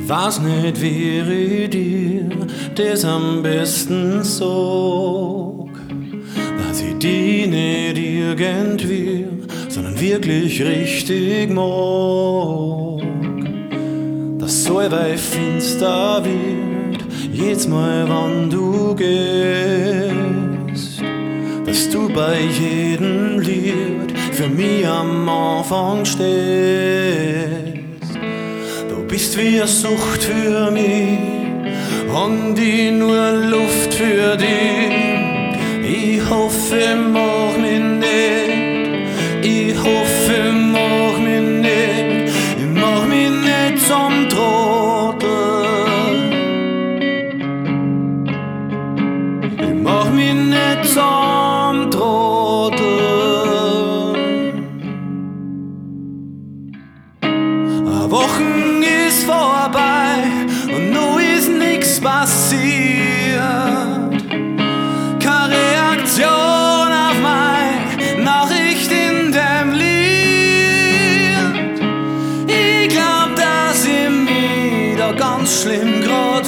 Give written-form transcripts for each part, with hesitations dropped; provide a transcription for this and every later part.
Weiß nicht, wie ich dir das am besten sag, dass ich die nicht irgendwie, sondern wirklich richtig mag. Dass so weit finster wird, jedes Mal, wann du gehst, dass du bei jedem Lied für mich am Anfang stehst. Du bist wie eine Sucht für mich und ich nur Luft für dich. Ich hoffe, mach mich nicht, ich hoffe, mach mich nicht, ich mach mich nicht zum Trottel. Ich mach mich nicht zum Trottel. Eine Woche ist vorbei und noch ist nix passiert. Keine Reaktion auf meine Nachricht in dem Lied. Ich glaub, dass ich mich da ganz schlimm grad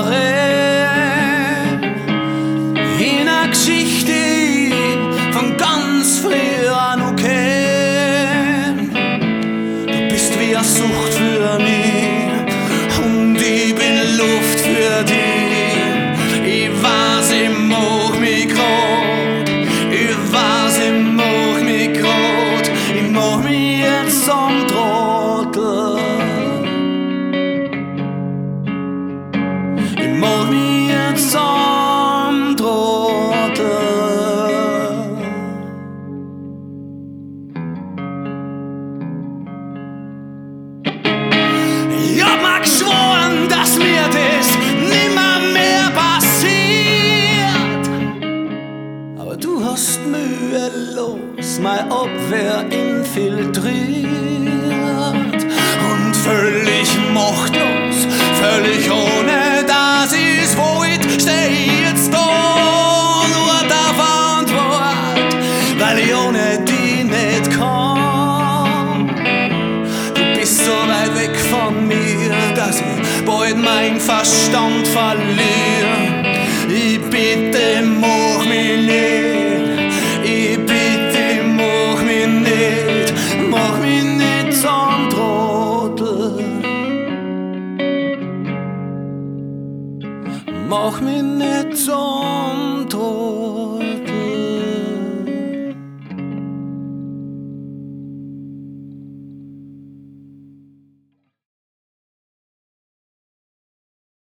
verrät in einer Geschichte von ganz früher noch kenn. Du bist wie eine Sucht für mich und ich bin Luft für dich. Ich weiß, ich mach mich grad, ich weiß, ich mach mich grad, ich mach mich jetzt zum Trottel. Ich mach mich jetzt zum Trottel. Ich hab mir geschworen, dass mir das nimmer mehr passiert. Aber du hast mühelos meine Abwehr infiltriert. Und völlig machtlos, völlig ohne dass ich's wollt, steh ich jetzt da nur der Verantwort, weil ich ohne die nicht kann. Du bist so weit weg von mir, dass ich bald meinen Verstand verliere. Ich bitte, mach mich nicht, ich bitte, mach mich nicht, mach mich nicht zum Trottel. Mach mich nicht zum Trottel.